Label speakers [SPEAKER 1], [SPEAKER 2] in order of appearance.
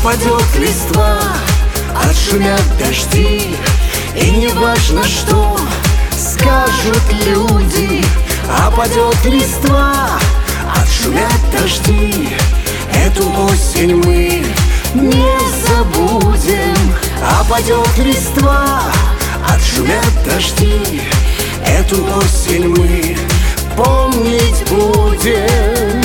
[SPEAKER 1] Опадет листва, отшумят дожди, и не важно, что скажут люди. Опадет листва, отшумят дожди, эту осень мы не забудем. Опадет листва, отшумят дожди, эту осень мы помнить будем.